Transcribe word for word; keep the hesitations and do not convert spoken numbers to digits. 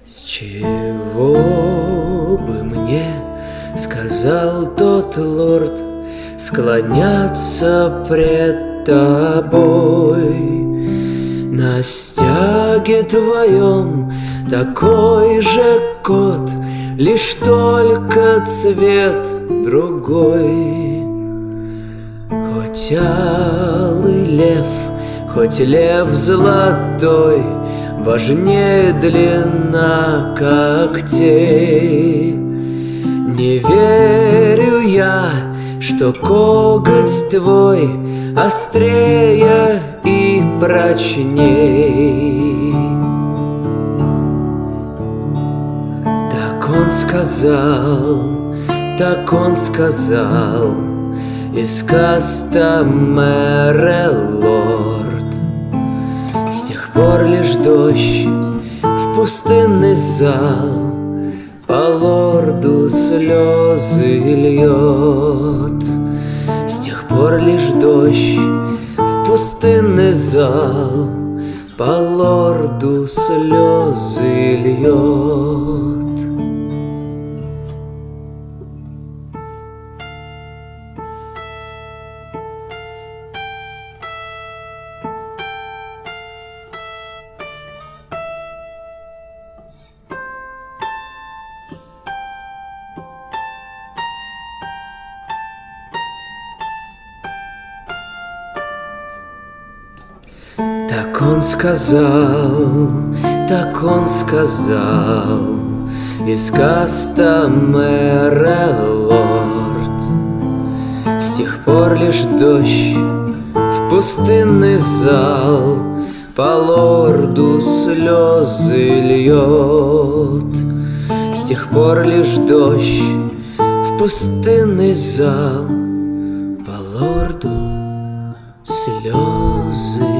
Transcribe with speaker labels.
Speaker 1: С чего бы мне, сказал тот лорд, склоняться пред тобой? На стяге твоем такой же кот, лишь только цвет другой. Хоть алый лев, хоть лев золотой, важнее длина когтей. Не верю я, что коготь твой острее и прочней. Так он сказал, так он сказал, из Кастамере лорд. С тех пор лишь дождь в пустынный зал по лорду слезы льет. С тех пор лишь дождь в пустынный зал по лорду слезы льет. Так он сказал, так он сказал, из Кастамере лорд. С тех пор лишь дождь в пустынный зал по лорду слезы льет. С тех пор лишь дождь в пустынный зал по лорду слезы